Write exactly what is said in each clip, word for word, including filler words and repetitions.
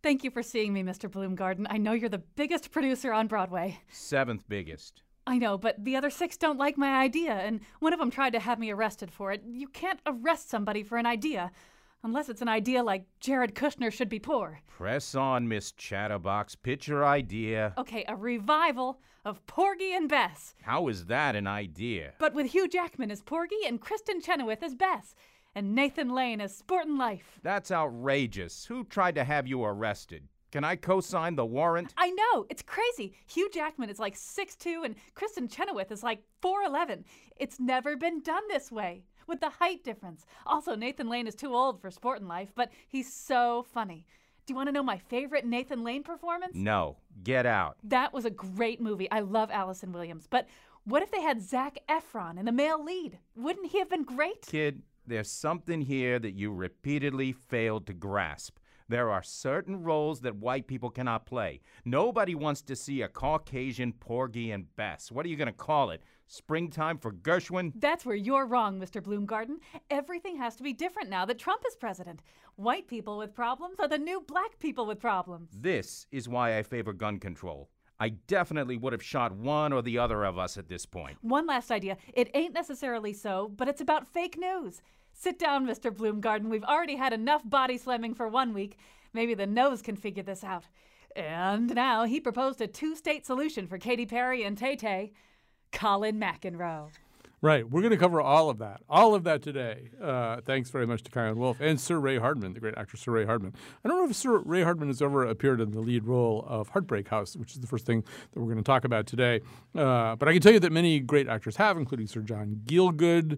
Thank you for seeing me, Mister Bloomgarden. I know you're the biggest producer on Broadway. Seventh biggest. I know, but the other six don't like my idea, and one of them tried to have me arrested for it. You can't arrest somebody for an idea, unless it's an idea like Jared Kushner should be poor. Press on, Miss Chatterbox. Pitch your idea. Okay, a revival of Porgy and Bess. How is that an idea? But with Hugh Jackman as Porgy and Kristen Chenoweth as Bess, and Nathan Lane as Sportin' Life. That's outrageous. Who tried to have you arrested? Can I co-sign the warrant? I know, it's crazy. Hugh Jackman is like six two and Kristen Chenoweth is like four eleven. It's never been done this way, with the height difference. Also, Nathan Lane is too old for Sportin' Life, but he's so funny. Do you want to know my favorite Nathan Lane performance? No. Get out. That was a great movie. I love Allison Williams. But what if they had Zac Efron in the male lead? Wouldn't he have been great? Kid, there's something here that you repeatedly failed to grasp. There are certain roles that white people cannot play. Nobody wants to see a Caucasian Porgy and Bess. What are you going to call it? Springtime for Gershwin? That's where you're wrong, Mister Bloomgarden. Everything has to be different now that Trump is president. White people with problems are the new black people with problems. This is why I favor gun control. I definitely would have shot one or the other of us at this point. One last idea. It ain't necessarily so, but it's about fake news. Sit down, Mister Bloomgarden. We've already had enough body slamming for one week. Maybe the nose can figure this out. And now he proposed a two-state solution for Katy Perry and Tay-Tay. Colin McEnroe. Right. We're going to cover all of that. All of that today. Uh, thanks very much to Chion Wolf and Sir Ray Hardman, the great actor Sir Ray Hardman. I don't know if Sir Ray Hardman has ever appeared in the lead role of Heartbreak House, which is the first thing that we're going to talk about today. Uh, but I can tell you that many great actors have, including Sir John Gielgud,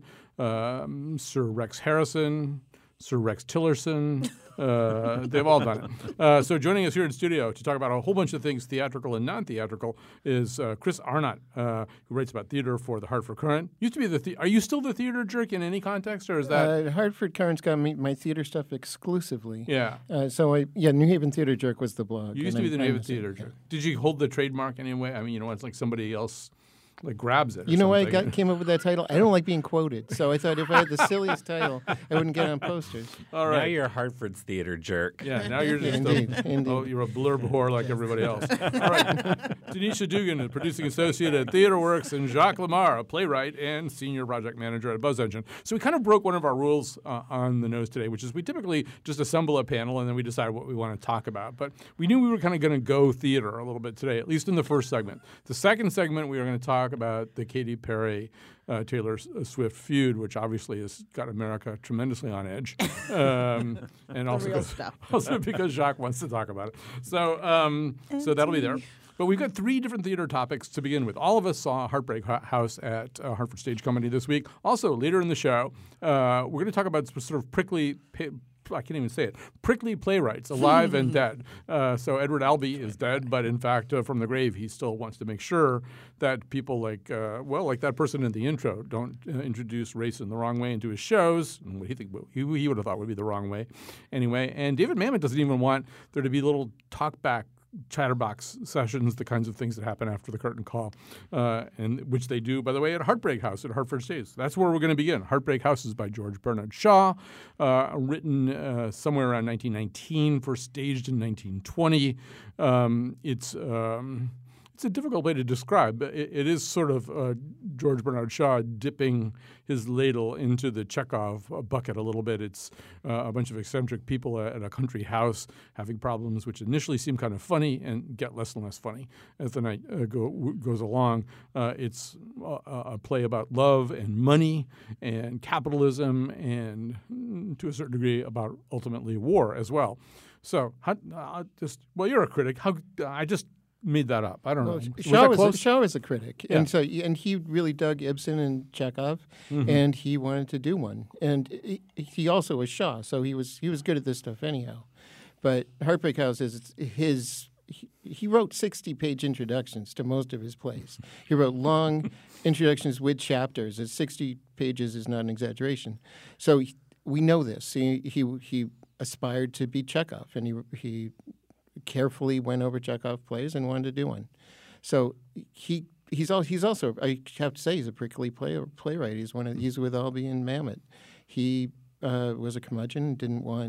um, Sir Rex Harrison, Sir Rex Tillerson. Uh, they've all done it. Uh, so joining us here in studio to talk about a whole bunch of things theatrical and non-theatrical is uh, Chris Arnott, uh, who writes about theater for the Hartford Courant. Used to be the, the Are you still the theater jerk in any context, or is that? Uh, Hartford Courant's got me, my theater stuff exclusively. Yeah. Uh, so I yeah, New Haven Theater Jerk was the blog. You used to be the New Haven Theater jerk. Did you hold the trademark anyway? I mean, you know, it's like somebody else like grabs it. Or you know why I something. got, came up with that title? I don't like being quoted, so I thought if I had the silliest title, I wouldn't get on posters. All right. Now you're Hartford's theater jerk. Yeah, now you're just Indeed, a, indeed. Oh, you're a blurb whore like everybody else. All right. Tanisha Dugan, a producing associate at TheaterWorks, and Jacques Lamar, a playwright and senior project manager at Buzz Engine. So we kind of broke one of our rules uh, on the nose today, which is we typically just assemble a panel and then we decide what we want to talk about. But we knew we were kind of going to go theater a little bit today, at least in the first segment. The second segment, we were going to talk about the Katy Perry uh, Taylor Swift feud, which obviously has got America tremendously on edge, um, and also real because, stuff. also because Jacques wants to talk about it. So, um, so that'll be there. But we've got three different theater topics to begin with. All of us saw Heartbreak House at uh, Hartford Stage Company this week. Also, later in the show, uh, we're going to talk about sort of prickly. Pa- I can't even say it. Prickly playwrights, alive and dead. Uh, so Edward Albee is dead, but in fact, uh, from the grave, he still wants to make sure that people like, uh, well, like that person in the intro, don't uh, introduce race in the wrong way into his shows. And what he think he, he would have thought would be the wrong way, anyway. And David Mamet doesn't even want there to be little talkback chatterbox sessions, the kinds of things that happen after the curtain call, uh, and which they do, by the way, at Heartbreak House at Hartford Stage. That's where we're going to begin. Heartbreak House is by George Bernard Shaw, uh, written uh, somewhere around nineteen nineteen, first staged in nineteen twenty. Um, it's um, it's a difficult way to describe. It, it is sort of uh, George Bernard Shaw dipping his ladle into the Chekhov bucket a little bit. It's uh, a bunch of eccentric people at a country house having problems, which initially seem kind of funny and get less and less funny as the night uh, go, goes along. Uh, it's a, a play about love and money and capitalism and, mm, to a certain degree, about ultimately war as well. So, how, uh, just well, you're a critic. How I just made that up. I don't Well, know. Was Shaw that was, close? a, Shaw was a critic, Yeah. and so and he really dug Ibsen and Chekhov, Mhm. and he wanted to do one. And he, he also was Shaw, so he was he was good at this stuff anyhow. But Heartbreak House is his. He, he wrote sixty-page introductions to most of his plays. He wrote long introductions with chapters. And sixty pages is not an exaggeration. So he, we know this. He he he aspired to be Chekhov, and he he. carefully went over Chekhov plays and wanted to do one. So he he's all, he's also, I have to say, he's a prickly play, playwright. He's one of, he's with Albee and Mamet. He uh, was a curmudgeon, didn't want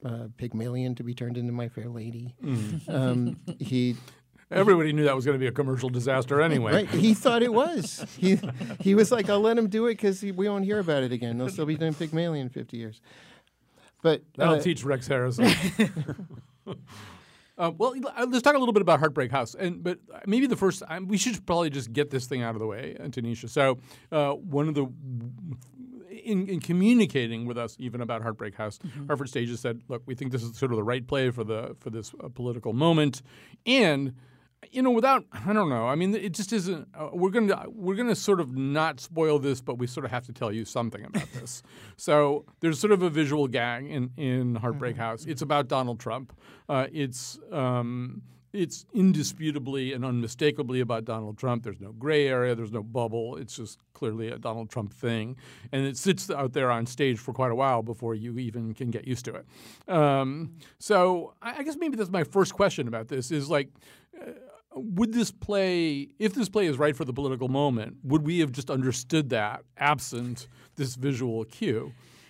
uh, Pygmalion to be turned into My Fair Lady. Mm. Um, he. Everybody knew that was going to be a commercial disaster anyway. Right, he thought it was. He he was like, I'll let him do it because we won't hear about it again. They'll still be doing Pygmalion in fifty years. But That'll uh, teach Rex Harrison. uh, well, let's talk a little bit about Heartbreak House, and but maybe the first um, we should probably just get this thing out of the way, uh, Tanisha. So uh, one of the in, in communicating with us even about Heartbreak House, mm-hmm. Hartford Stage has said, look, we think this is sort of the right play for the for this uh, political moment, and. You know, without I don't know. I mean, it just isn't. Uh, we're gonna we're gonna sort of not spoil this, but we sort of have to tell you something about this. So there's sort of a visual gag in in Heartbreak House. It's about Donald Trump. Uh, it's um, it's indisputably and unmistakably about Donald Trump. There's no gray area. There's no bubble. It's just clearly a Donald Trump thing, and it sits out there on stage for quite a while before you even can get used to it. Um, so I, I guess maybe that's my first question about this is like. Uh, Would this play, if this play is right for the political moment, would we have just understood that absent this visual cue?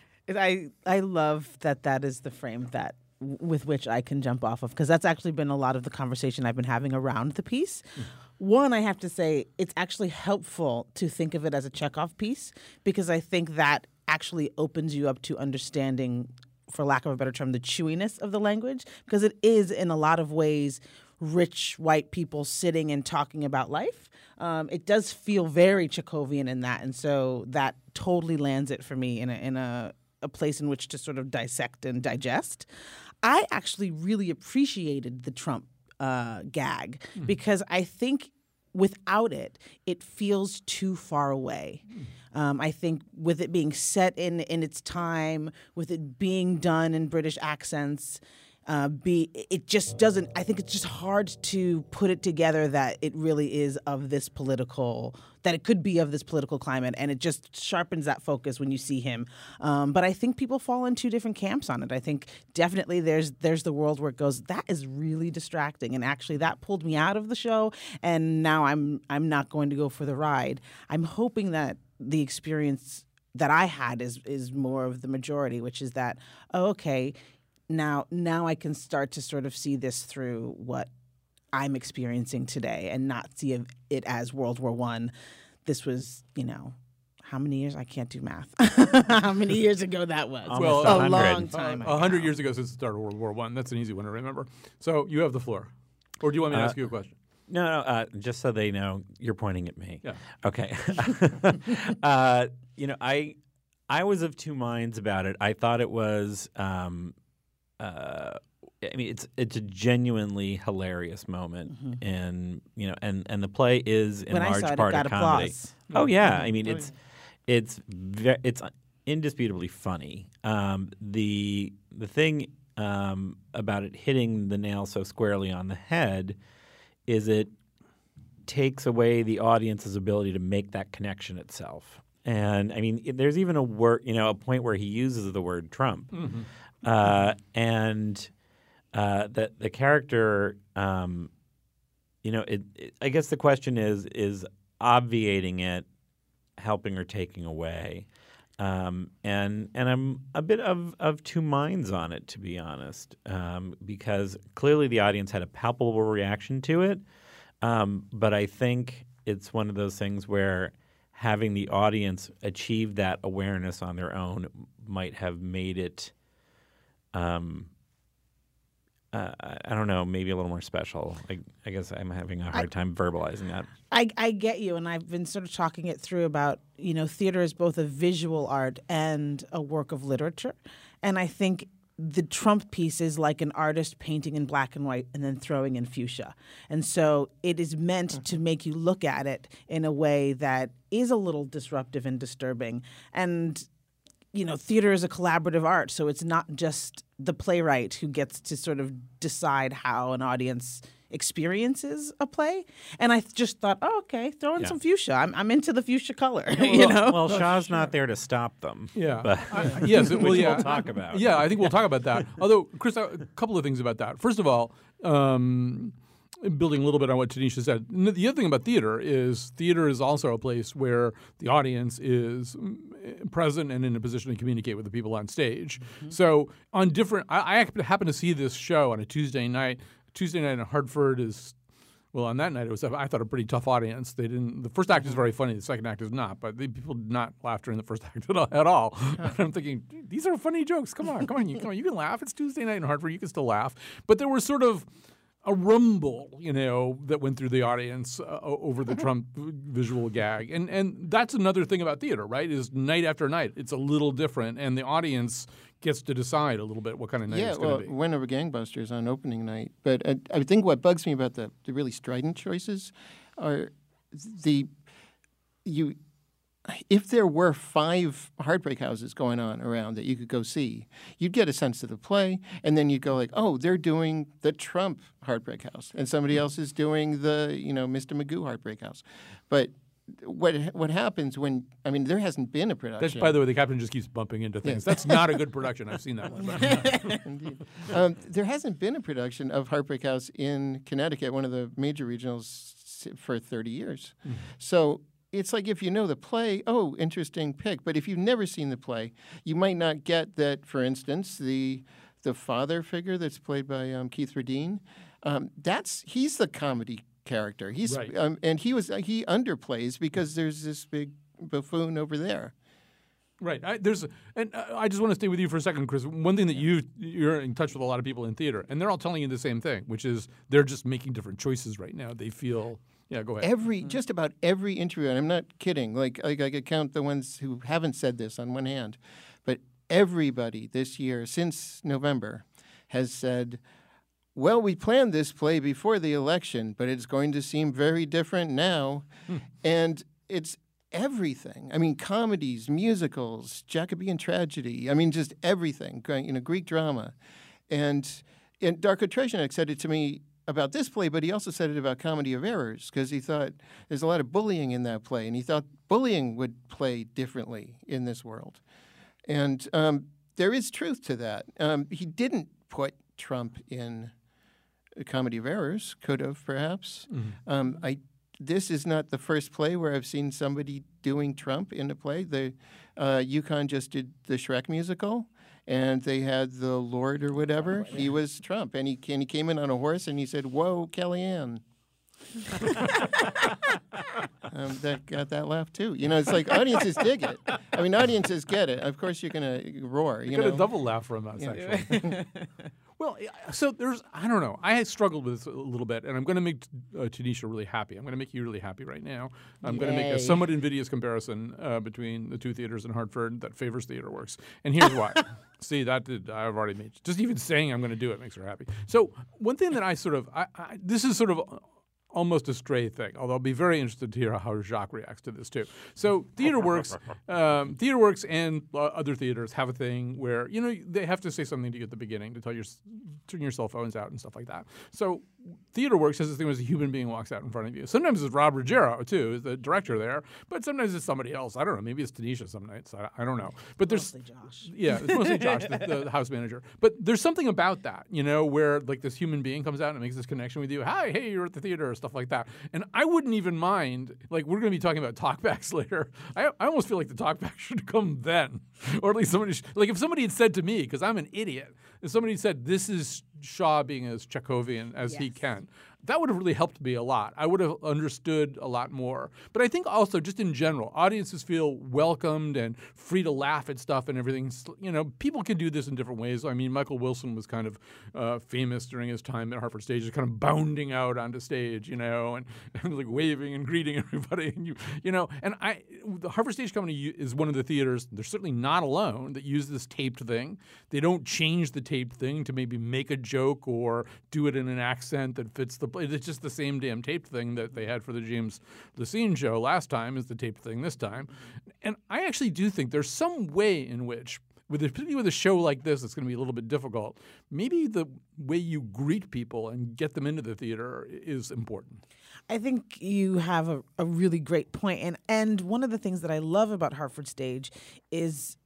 I I love that that is the frame that with which I can jump off of, because that's actually been a lot of the conversation I've been having around the piece. Mm. One, I have to say, it's actually helpful to think of it as a Chekhov piece, because I think that actually opens you up to understanding, for lack of a better term, the chewiness of the language, because it is in a lot of ways rich white people sitting and talking about life. Um, it does feel very Chekhovian in that, and so that totally lands it for me in a, in a, a place in which to sort of dissect and digest. I actually really appreciated the Trump uh, gag mm. because I think without it, it feels too far away. Mm. Um, I think with it being set in in its time, with it being done in British accents, Uh, be it just doesn't. I think it's just hard to put it together that it really is of this political, that it could be of this political climate, and it just sharpens that focus when you see him. Um, but I think people fall in two different camps on it. I think definitely there's there's the world where it goes, that is really distracting, and actually that pulled me out of the show, and now I'm I'm not going to go for the ride. I'm hoping that the experience that I had is is more of the majority, which is that, oh, okay. Now, now I can start to sort of see this through what I'm experiencing today, and not see it as World War One. This was, you know, how many years? I can't do math. How many years ago that was? Well, a long time uh, ago. A hundred years ago since the start of World War One. That's an easy one to remember. So you have the floor, or do you want me to uh, ask you a question? No, no. Uh, just so they know, you're pointing at me. Yeah. Okay. uh, you know, I I was of two minds about it. I thought it was. Um, Uh, I mean, it's it's a genuinely hilarious moment, mm-hmm. and you know, and, and the play is in when large I saw it, part it got a comedy. Applause. Oh yeah, mm-hmm. I mean, it's it's ve- it's indisputably funny. Um, the the thing um, about it hitting the nail so squarely on the head is it takes away the audience's ability to make that connection itself. And I mean, there's even a word, you know, a point where he uses the word Trump. Mm-hmm. Uh, and uh, the the character, um, you know, it, it, I guess the question is is obviating it, helping or taking away, um, and and I'm a bit of, of two minds on it, to be honest, um, because clearly the audience had a palpable reaction to it, um, but I think it's one of those things where having the audience achieve that awareness on their own might have made it. Um, uh, I don't know, maybe a little more special. I, I guess I'm having a hard I, time verbalizing that. I, I get you, and I've been sort of talking it through about, you know, theater is both a visual art and a work of literature. And I think the Trump piece is like an artist painting in black and white and then throwing in fuchsia. And so it is meant mm-hmm. to make you look at it in a way that is a little disruptive and disturbing. And you know, theater is a collaborative art, so it's not just the playwright who gets to sort of decide how an audience experiences a play. And I just thought, oh, okay, throw in yeah. some fuchsia. I'm, I'm into the fuchsia color. Well, you know, well, Shaw's not there to stop them. Yeah, but, I, yes, it, well, which yeah. we'll talk about. Yeah, I think we'll talk about that. Although, Chris, a couple of things about that. First of all, um, building a little bit on what Tanisha said, the other thing about theater is theater is also a place where the audience is present and in a position to communicate with the people on stage. Mm-hmm. So on different, I, I happen to see this show on a Tuesday night. Tuesday night in Hartford is, well, on that night it was, I thought, a pretty tough audience. They didn't. The first act is very funny. The second act is not. But the people did not laugh during the first act at all. At all. And I'm thinking, these are funny jokes. Come on, come on, you, come on, you can laugh. It's Tuesday night in Hartford. You can still laugh. But there was sort of a rumble, you know, that went through the audience uh, over the Trump visual gag. And and that's another thing about theater, right, is night after night, it's a little different, and the audience gets to decide a little bit what kind of night yeah, it's going well, to be. Whenever Gangbusters on opening night. But I, I think what bugs me about the, the really strident choices are the you. If there were five Heartbreak Houses going on around that you could go see, you'd get a sense of the play, and then you'd go like, oh, they're doing the Trump Heartbreak House, and somebody else is doing the, you know, Mister Magoo Heartbreak House. But what what happens when, I mean, there hasn't been a production. That's, by the way, the captain just keeps bumping into things. That's not a good production. I've seen that one. Indeed. Um, there hasn't been a production of Heartbreak House in Connecticut, one of the major regionals, for thirty years. Mm-hmm. So it's like if you know the play, oh, interesting pick. But if you've never seen the play, you might not get that, for instance, the the father figure that's played by um, Keith Radine, um, that's he's the comedy character. He's right. um, and he was uh, he underplays because there's this big buffoon over there. Right. I, there's, and I just want to stay with you for a second, Chris. One thing that you you're in touch with a lot of people in theater, and they're all telling you the same thing, which is they're just making different choices right now. They feel. Yeah, go ahead. Every just about every interview, and I'm not kidding. Like, like I could count the ones who haven't said this on one hand, but everybody this year since November has said, "Well, we planned this play before the election, but it's going to seem very different now," hmm. and it's everything. I mean, comedies, musicals, Jacobean tragedy. I mean, just everything. You know, Greek drama, and and Darko Trejanic said it to me about this play, but he also said it about Comedy of Errors because he thought there's a lot of bullying in that play, and he thought bullying would play differently in this world. And um, there is truth to that. Um, he didn't put Trump in a Comedy of Errors, could have perhaps. Mm-hmm. Um, I this is not the first play where I've seen somebody doing Trump in a play. The uh, UConn just did the Shrek musical. And they had the Lord or whatever. He was Trump, and he and he came in on a horse, and he said, "Whoa, Kellyanne." um, that got that laugh too. You know, it's like audiences dig it. I mean, audiences get it. Of course, you're gonna roar. You, you know? got a double laugh from us, actually. Well, so there's, I don't know. I had struggled with this a little bit, and I'm going to make uh, Tanisha really happy. I'm going to make you really happy right now. I'm going to make a somewhat invidious comparison uh, between the two theaters in Hartford that favors TheaterWorks. And here's why. See, that did, I've already made, just even saying I'm going to do it makes her happy. So one thing that I sort of, I, I, this is sort of almost a stray thing, although I'll be very interested to hear how Jacques reacts to this too. So TheaterWorks, um, TheaterWorks and uh, other theaters have a thing where, you know, they have to say something to you at the beginning to tell you, turn your cell phones out and stuff like that. So TheaterWorks has this thing where a human being walks out in front of you. Sometimes it's Rob Ruggiero too, is the director there, but sometimes it's somebody else. I don't know. Maybe it's Tanisha some nights. I, I don't know. But there's mostly Josh. Yeah, it's mostly Josh, the, the house manager. But there's something about that, you know, where like this human being comes out and makes this connection with you. Hi, hey, you're at the theater or stuff like that. And I wouldn't even mind, like we're going to be talking about talkbacks later. I, I almost feel like the talkback should come then. Or at least somebody, sh- like if somebody had said to me, because I'm an idiot, if somebody said this is Shaw being as Chekhovian as yes. he can, that would have really helped me a lot. I would have understood a lot more. But I think also just in general, audiences feel welcomed and free to laugh at stuff and everything. You know, people can do this in different ways. I mean, Michael Wilson was kind of uh, famous during his time at Hartford Stage, just kind of bounding out onto stage, you know, and, and like waving and greeting everybody. And you, you know, and I, the Hartford Stage Company is one of the theaters, they're certainly not alone, that use this taped thing. They don't change the taped thing to maybe make a joke or do it in an accent that fits the It's just the same damn taped thing that they had for the James Lucene show last time is the taped thing this time. And I actually do think there's some way in which, with a, particularly with a show like this that's going to be a little bit difficult, maybe the way you greet people and get them into the theater is important. I think you have a, a really great point. And, and one of the things that I love about Hartford Stage is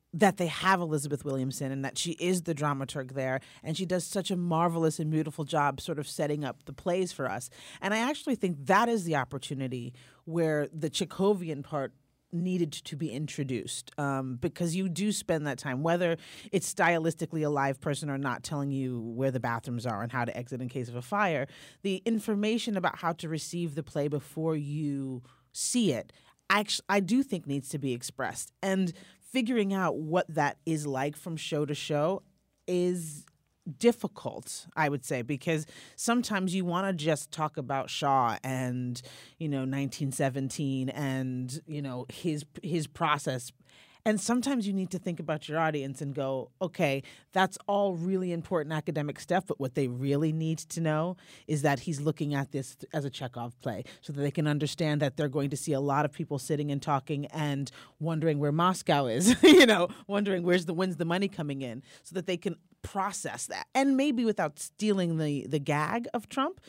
that they have Elizabeth Williamson and that she is the dramaturg there, and she does such a marvelous and beautiful job sort of setting up the plays for us. And I actually think that is the opportunity where the Chekhovian part needed to be introduced, um, because you do spend that time, whether it's stylistically a live person or not, telling you where the bathrooms are and how to exit in case of a fire. The information about how to receive the play before you see it, actually, I do think needs to be expressed. And figuring out what that is like from show to show is difficult, I would say, because sometimes you want to just talk about Shaw and, you know, nineteen seventeen and, you know, his his process. And sometimes you need to think about your audience and go, okay, that's all really important academic stuff, but what they really need to know is that he's looking at this as a Chekhov play so that they can understand that they're going to see a lot of people sitting and talking and wondering where Moscow is, you know, wondering where's the when's the money coming in, so that they can process that. And maybe without stealing the, the gag of Trump,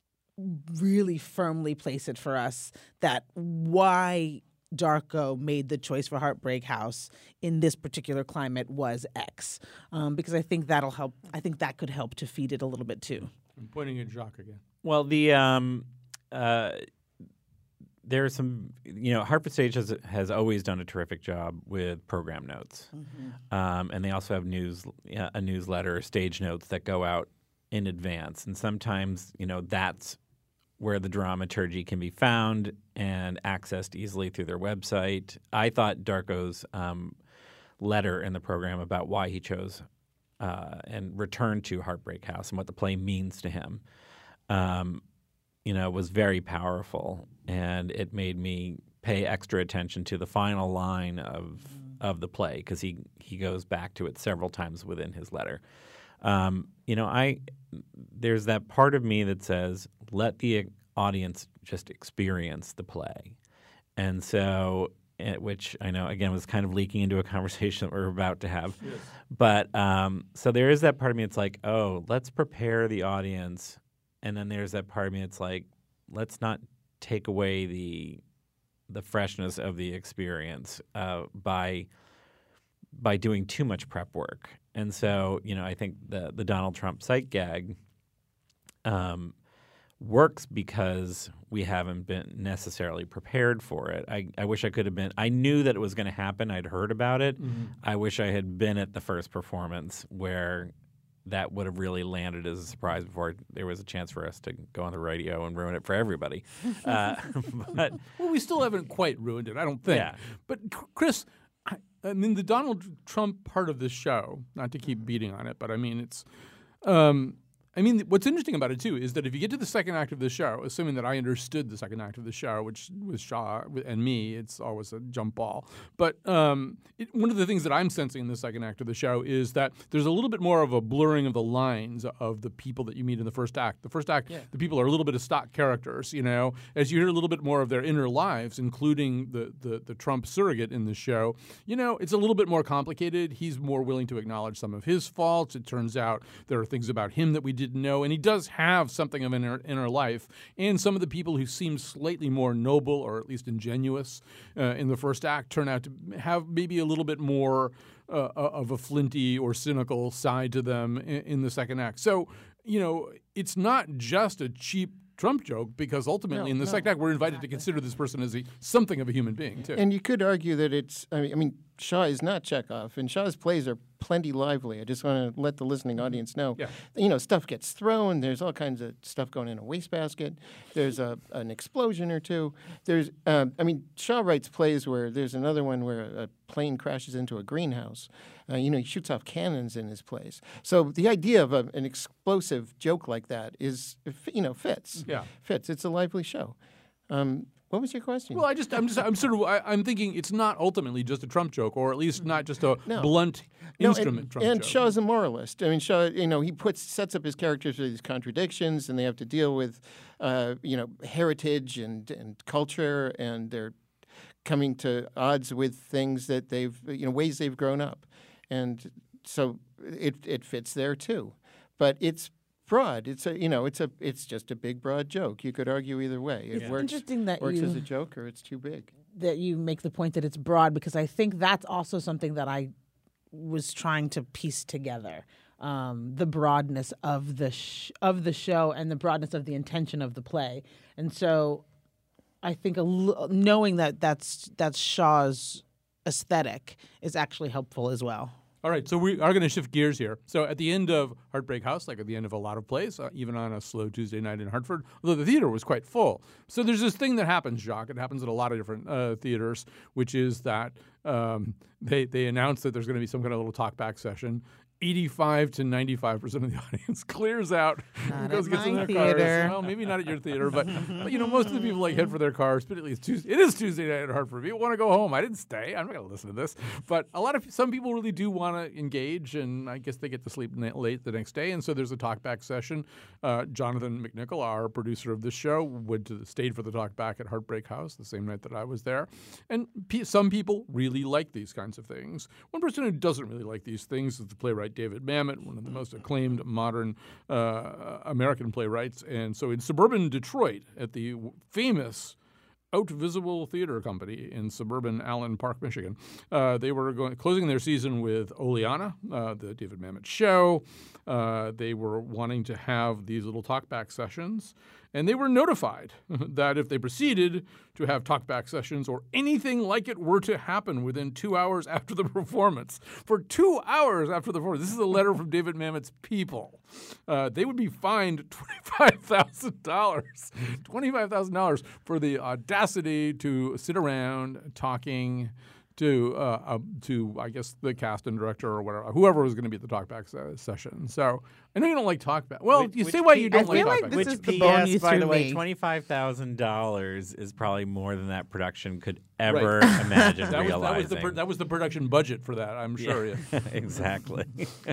really firmly place it for us that why Darko made the choice for Heartbreak House in this particular climate was X, um, because I think that'll help. I think that could help to feed it a little bit too. I'm pointing at Jacques again. Well, the um, uh, there are some, you know, Hartford Stage has has always done a terrific job with program notes, mm-hmm. um, and they also have news uh, a newsletter, stage notes that go out in advance, and sometimes, you know, that's where the dramaturgy can be found and accessed easily through their website. I thought Darko's um, letter in the program about why he chose uh, and returned to Heartbreak House and what the play means to him, um, you know, was very powerful, and it made me pay extra attention to the final line of of the play, because he he goes back to it several times within his letter. Um, you know, I there's that part of me that says, let the audience just experience the play. And so, which I know, again, was kind of leaking into a conversation that we're about to have. Yes. But um, so there is that part of me that's like, oh, let's prepare the audience. And then there's that part of me that's like, let's not take away the the freshness of the experience uh, by by doing too much prep work. And so, you know, I think the the Donald Trump sight gag um, works because we haven't been necessarily prepared for it. I, I wish I could have been. I knew that it was going to happen. I'd heard about it. Mm-hmm. I wish I had been at the first performance where that would have really landed as a surprise before there was a chance for us to go on the radio and ruin it for everybody. Uh, but well, we still haven't quite ruined it, I don't think. Yeah. But Chris, I, I mean, the Donald Trump part of this show, not to keep beating on it, but I mean, it's um, – I mean, what's interesting about it, too, is that if you get to the second act of the show, assuming that I understood the second act of the show, which was Shaw and me, it's always a jump ball. But um, it, one of the things that I'm sensing in the second act of the show is that there's a little bit more of a blurring of the lines of the people that you meet in the first act. The first act, yeah. the people are a little bit of stock characters, you know. As you hear a little bit more of their inner lives, including the, the, the Trump surrogate in the show, you know, it's a little bit more complicated. He's more willing to acknowledge some of his faults. It turns out there are things about him that we didn't know, and he does have something of an inner, inner life. And some of the people who seem slightly more noble, or at least ingenuous, uh, in the first act turn out to have maybe a little bit more uh, of a flinty or cynical side to them in, in the second act. So, you know, it's not just a cheap Trump joke, because ultimately no, in the no, second act we're invited exactly. to consider this person as a, something of a human being, too. And you could argue that it's, I mean, I mean Shaw is not Chekhov, and Shaw's plays are plenty lively. I just want to let the listening audience know. Yeah. You know, stuff gets thrown. There's all kinds of stuff going in a wastebasket. There's a, an explosion or two. There's, uh, I mean, Shaw writes plays where there's another one where a plane crashes into a greenhouse. Uh, you know, he shoots off cannons in his plays. So the idea of a, an explosive joke like that is, you know, fits. Yeah. Fits. It's a lively show. Um, What was your question? Well, I just, I'm just, I'm sort of, I, I'm thinking it's not ultimately just a Trump joke, or at least not just a no. blunt no, instrument and, Trump and joke. And Shaw's a moralist. I mean, Shaw, you know, he puts sets up his characters with these contradictions, and they have to deal with, uh, you know, heritage and and culture, and they're coming to odds with things that they've, you know, ways they've grown up, and so it it fits there too, but it's broad. It's a, you know, it's a, it's just a big, broad joke. You could argue either way. It it's works, interesting that works you, as a joke, or it's too big. That you make the point that it's broad, because I think that's also something that I was trying to piece together um, the broadness of the sh- of the show and the broadness of the intention of the play. And so I think a l- knowing that that's that's Shaw's aesthetic is actually helpful as well. All right, so we are going to shift gears here. So at the end of Heartbreak House, like at the end of a lot of plays, uh, even on a slow Tuesday night in Hartford, although the theater was quite full. So there's this thing that happens, Jacques. It happens at a lot of different uh, theaters, which is that um, they, they announce that there's going to be some kind of little talkback session. eighty-five to ninety-five percent of the audience clears out Not and goes at gets in my their cars. theater. Well, maybe not at your theater, but, but you know, most of the people like head for their cars. Particularly, it's Tuesday. It is Tuesday night at Hartford. People want to go home. I didn't stay. I'm not going to listen to this. But a lot of some people really do want to engage, and I guess they get to sleep na- late the next day. And so there's a talkback session. Uh, Jonathan McNichol, our producer of this show, went to stayed for the talkback at Heartbreak House the same night that I was there. And pe- some people really like these kinds of things. One person who doesn't really like these things is the playwright David Mamet, one of the most acclaimed modern uh, American playwrights. And so in suburban Detroit, at the famous Out Visible Theater Company in suburban Allen Park, Michigan, uh, they were going, closing their season with Oleana, uh, the David Mamet show. Uh, they were wanting to have these little talkback sessions. And they were notified that if they proceeded to have talkback sessions or anything like it were to happen within two hours after the performance, for two hours after the performance, this is a letter from David Mamet's people, uh, they would be fined twenty-five thousand dollars. twenty-five thousand dollars for the audacity to sit around talking to, uh, uh, to I guess, the cast and director or whatever, whoever was going to be at the talkback se- session. So I know you don't like talkback. Well, Which- you which say why P- you don't I like feel like talkback. this Which is the P bone S, you by threw the way, me. twenty-five thousand dollars is probably more than that production could ever imagine That was, realizing. that, was the pro- that was the production budget for that, I'm sure. Yeah. exactly.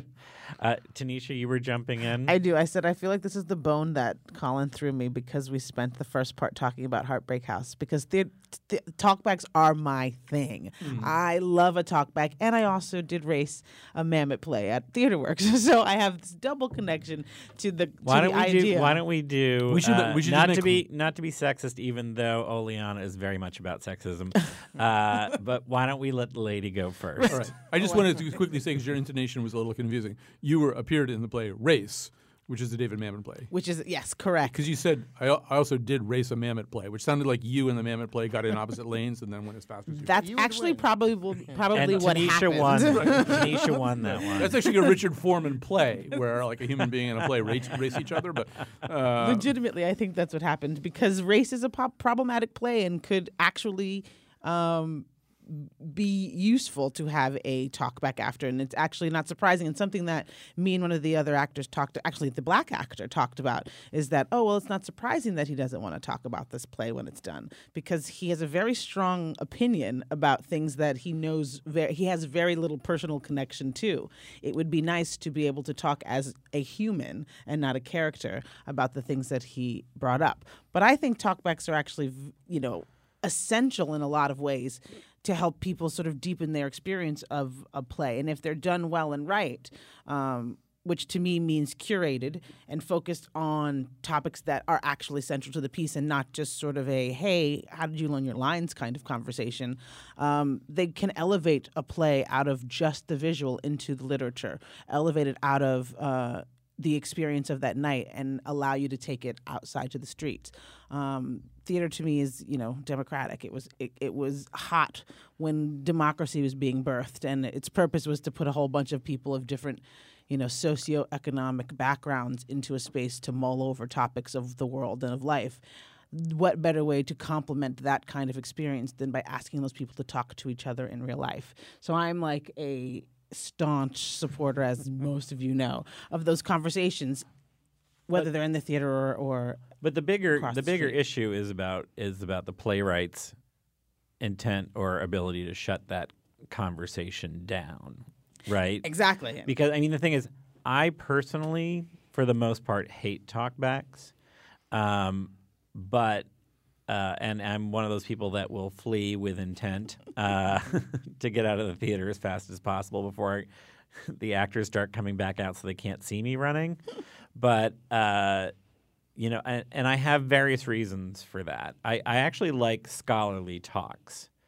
uh, Tanisha, you were jumping in. I do. I said I feel like this is the bone that Colin threw me because we spent the first part talking about Heartbreak House because the, the talkbacks are my thing. Mm-hmm. I love a talkback, and I also did race a Mamet play at TheaterWorks, so I have this double connection to the, why to don't the we idea. do? Why don't we do? We should- uh, we should not just to make- be not to be sexist, even though Oleana is very much about sexism. uh, but why don't we let the lady go first? All right. I just wanted to quickly say, because your intonation was a little confusing, you were appeared in the play Race, which is the David Mamet play. Which is yes, correct. Because you said, I, al- I also did race a Mamet play, which sounded like you and the Mamet play got in opposite lanes and then went as fast as you. That's You would actually win. probably will- probably And what Tanisha happened. won. Tanisha won that one. That's actually a Richard Foreman play, where like a human being and a play race, race each other. But uh, Legitimately, I think that's what happened because race is a pop- problematic play and could actually um, be useful to have a talk back after. And it's actually not surprising. And something that me and one of the other actors talked, actually the black actor talked about, is that, oh, well, it's not surprising that he doesn't want to talk about this play when it's done because he has a very strong opinion about things that he knows, very, he has very little personal connection to. It would be nice to be able to talk as a human and not a character about the things that he brought up. But I think talkbacks are actually, you know, essential in a lot of ways to help people sort of deepen their experience of a play. And if they're done well and right, um, which to me means curated and focused on topics that are actually central to the piece and not just sort of a, hey, how did you learn your lines kind of conversation, um, they can elevate a play out of just the visual into the literature, elevate it out of uh, the experience of that night and allow you to take it outside to the streets. Um, theater to me is, you know, democratic. It was it, it was hot when democracy was being birthed, and its purpose was to put a whole bunch of people of different, you know, socioeconomic backgrounds into a space to mull over topics of the world and of life. What better way to complement that kind of experience than by asking those people to talk to each other in real life? So I'm like a staunch supporter, as most of you know, of those conversations, whether they're in the theater or, or But the bigger across the the bigger street. issue is about is about the playwright's intent or ability to shut that conversation down, right? exactly. Because I mean the thing is, I personally, for the most part, hate talkbacks, um, but uh, and I'm one of those people that will flee with intent uh, to get out of the theater as fast as possible before I, the actors start coming back out so they can't see me running. But uh, you know, and, and I have various reasons for that. I, I actually like scholarly talks.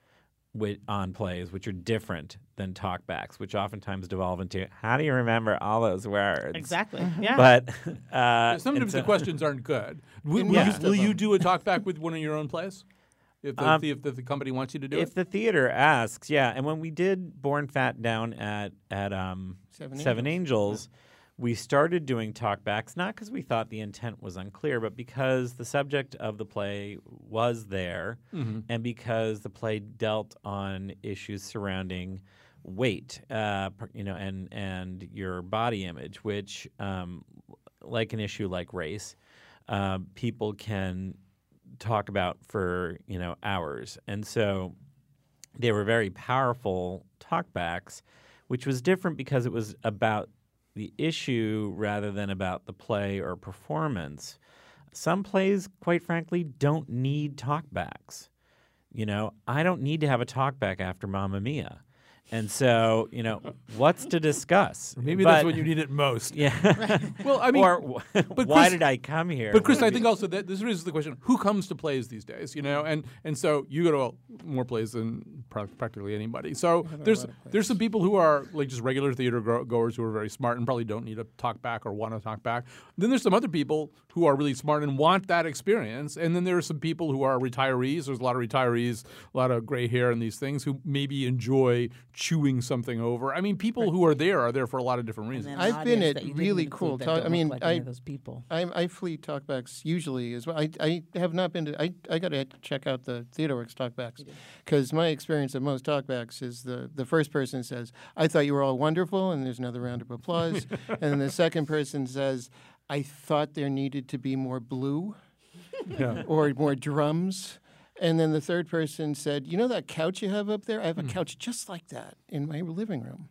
wi- on plays, which are different than talkbacks, which oftentimes devolve into how do you remember all those words? Exactly. Yeah. But uh, Sometimes and so- the questions aren't good. Will, In will you, most of will you them. do a talkback with one of your own plays? If the, Um, if the, the company wants you to do if it? the theater asks, yeah. And when we did Born Fat down at at um, Seven Seven Angels. Angels, we started doing talkbacks not because we thought the intent was unclear, but because the subject of the play was there, Mm-hmm. and because the play dealt on issues surrounding weight, uh, per- you know, and and your body image, which, um, like an issue like race, uh, people can talk about for you know hours, and so they were very powerful talkbacks, which was different because it was about the issue rather than about the play or performance. Some plays, quite frankly, don't need talkbacks. You know, I don't need to have a talkback after Mamma Mia. And so, you know, what's to discuss? Maybe But- that's when you need it most. Yeah. Well, I mean, or wh- but why Chris- did I come here? But Chris, would I be- think also that this raises the question: who comes to plays these days? You know, and and so you go to more plays than pra- practically anybody. So there's there's some people who are like just regular theater go- goers who are very smart and probably don't need a talk back or want to talk back. Then there's some other people who are really smart and want that experience. And then there are some people who are retirees. There's a lot of retirees, a lot of gray hair and these things who maybe enjoy chewing something over. I mean, people who are there are there for a lot of different reasons. And an I've been audience at that you didn't really include cool that talk- don't I mean, look like any I- of those people. I, I flee talkbacks usually as well. I, I have not been to. I, I got to check out the TheaterWorks talkbacks because my experience of most talkbacks is the, the first person says, "I thought you were all wonderful," and there's another round of applause, and then the second person says, "I thought there needed to be more blue Yeah. or more drums." And then the third person said, "You know that couch you have up there? I have a couch just like that in my living room."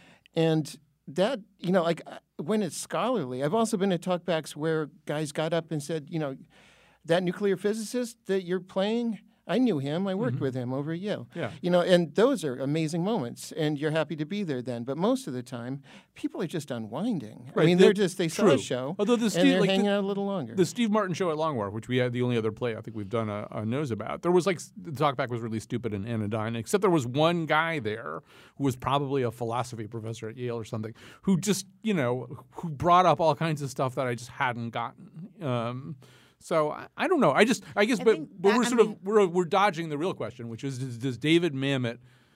And that, you know, like uh, when it's scholarly, I've also been at talkbacks where guys got up and said, you know, that nuclear physicist that you're playing, I knew him. I worked with him over at Yale. Yeah. You know, and those are amazing moments, and you're happy to be there then. But most of the time, people are just unwinding. I Right, mean, they're- they're just, they saw true. a show, Although the and Steve- they're like the- hanging out a little longer. The Steve Martin show at Long Wharf, which we had the only other play I think we've done a, a nose about, there was like the talkback was really stupid and anodyne, except there was one guy there who was probably a philosophy professor at Yale or something, who just, you know, who brought up all kinds of stuff that I just hadn't gotten. Um, so I, I don't know. I just, I guess, I but, think but that- we're I sort mean- of, we're, we're dodging the real question, which is, does, does David Mamet,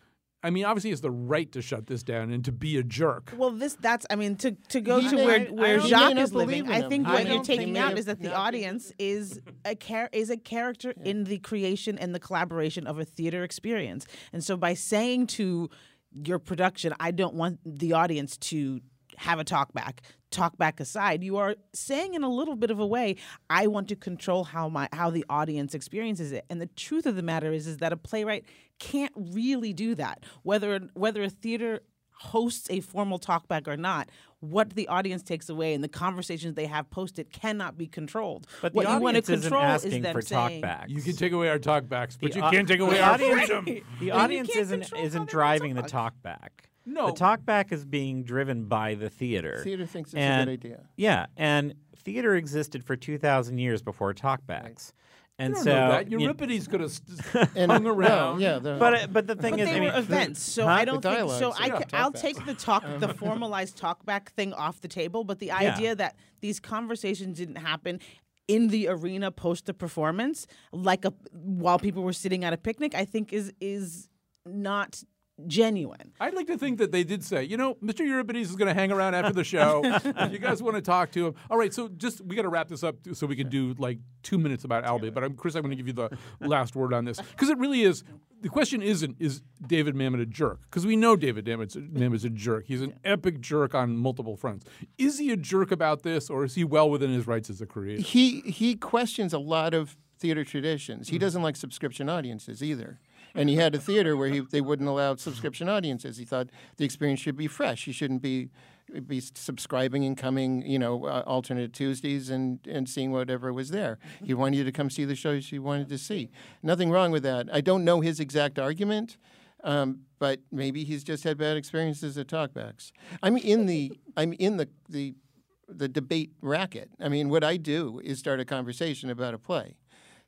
I mean, obviously he has the right to shut this down and to be a jerk. Well, this that's I mean to to go He to may- where I- I where don't- Jacques He may is not living. believe in I him. think I what don't you're think taking he out may is that the not be- audience is a char- is a character in the creation and the collaboration of a theater experience. And so by saying to your production, I don't want the audience to have a talk back. Talk back aside, you are saying in a little bit of a way, I want to control how my how the audience experiences it. And the truth of the matter is is that a playwright can't really do that. Whether whether a theater hosts a formal talkback or not, what the audience takes away and the conversations they have posted cannot be controlled. But the what you want to audience isn't control asking is them for saying, talkbacks. You can take away our talkbacks, but The you au- can't take the away our audience- freedom. The audience can't isn't control how isn't they driving the talk. talkback. No. The talkback is being driven by the theater. Theater thinks it's and, a good idea. Yeah, and theater existed for two thousand years before talkbacks. And I don't so know that. you- Euripides could have st- And hung well, around. yeah, the, but uh, but the thing But is, they I mean, were events, so Huh? I don't The think so. dialogues I are c- I'll talkbacks. take the talk, the formalized talkback thing off the table. But the Yeah. idea that these conversations didn't happen in the arena post the performance, like a while people were sitting at a picnic, I think is is not genuine. I'd like to think that they did say, you know, Mister Euripides is going to hang around after the show. If you guys want to talk to him. All right, so just we got to wrap this up so we can do like two minutes about Albee. But I'm, Chris, I'm going to give you the last word on this because it really is. The question isn't is David Mamet a jerk? Because we know David Mamet's, Mamet's a jerk. He's an epic jerk on multiple fronts. Is he a jerk about this, or is he well within his rights as a creator? he he questions a lot of theater traditions. He doesn't like subscription audiences either. And he had a theater where he, they wouldn't allow subscription audiences. He thought the experience should be fresh. He shouldn't be be subscribing and coming, you know, uh, alternate Tuesdays and, and seeing whatever was there. He wanted you to come see the shows you wanted to see. Nothing wrong with that. I don't know his exact argument, um, but maybe he's just had bad experiences at talkbacks. I'm in the I'm in the the the debate racket. I mean, what I do is start a conversation about a play.